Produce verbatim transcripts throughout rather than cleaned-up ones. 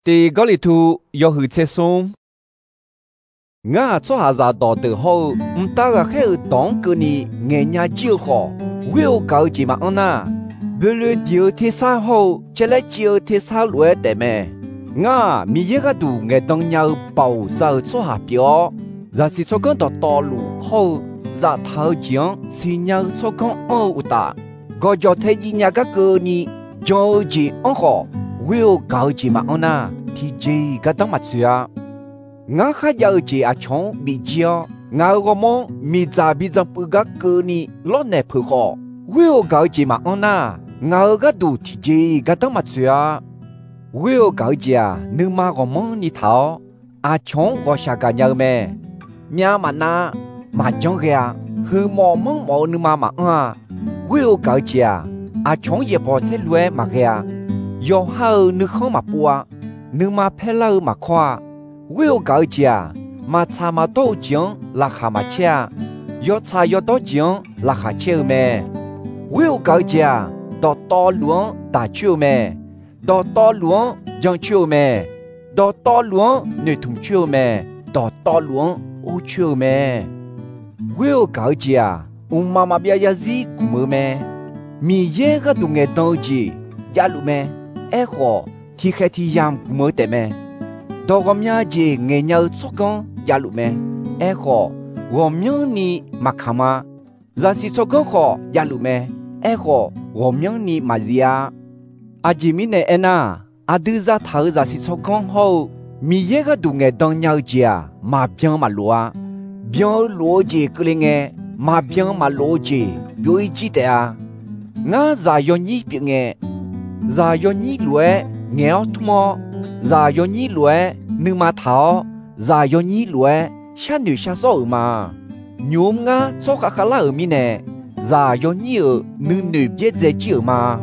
第嗰里圖要去切松，我做下日到的後，唔得個喺當個你眼眼照好，我搞住嘛安那，不如條鐵沙好，只嚟照鐵沙來得咩？我咪一個度眼當要保守做下表，若是做講到道路好，若頭前是要做講惡有大，我就睇見一個個你就住安好。我搞住嘛安那，提住個當物事啊！我還要住阿聰比較，我個夢咪在比較不個個你落來配合。我搞住嘛安那，我個都提住個當物事啊！我搞住啊，你媽個夢你頭，阿聰我下個nhau咩？咩嘛那，嘛種個啊，去冇夢冇你媽嘛啊！我搞住啊，阿聰也不識亂嘛個啊！有好你好嘛不啊？你嘛配了嘛夸？我有搞家，嘛查嘛多钱，拉下嘛钱，要查要多钱，拉下钱咩？我有搞家，到大路打球咩？到大路养球咩？到大路女同球咩？到大路乌球咩？我有搞家，我妈妈别也是古么咩？米耶个东个东西，呀路咩？哎好，提开提样没得咩？到我们家眼要做工呀路咩？哎好，我们你嘛看嘛？若是做工好呀路咩？哎好，我们你嘛呀？阿吉米呢？哎呐，阿杜在头若是做工好，米一个东个当鸟家嘛变嘛路啊，变逻辑个哩个嘛变嘛逻辑，有一记得啊？我在用你变个。ra yo nhi lue nghèo thmo ra yo nhi lue nư ma thao ra yo nhi lue sha nữ sha so mà nhôm nga so khá khá là ở mi nè ra yo nhi ở nư nữ biết dễ chịu mà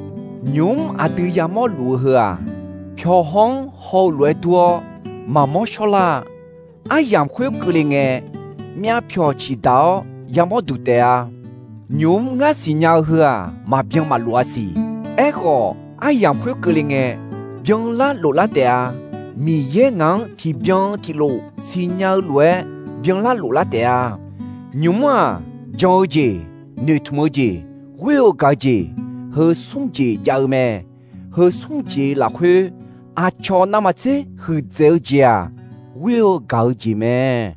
nhôm à từ ya mo lúa hả pyo hong ho lue tua mà mo cho la ai yam khuya cứ lên nghe mía pyo chỉ đạo yam mo đủ tệ à nhôm nga xì nhau hả mà biang mà lúa xì ego ai yam khuya cứ lên nghe biang la lộ la tệ à mi ye ngang thì biang thì lộ xì nhau lue biang la lộ la tệ à nhung à cho gì nữ thua gì will cái gì hơi sung gì giàu mẹ hơi sung gì là khuya à cho nam mà chứ hơi dễ gì à will cái gì mẹ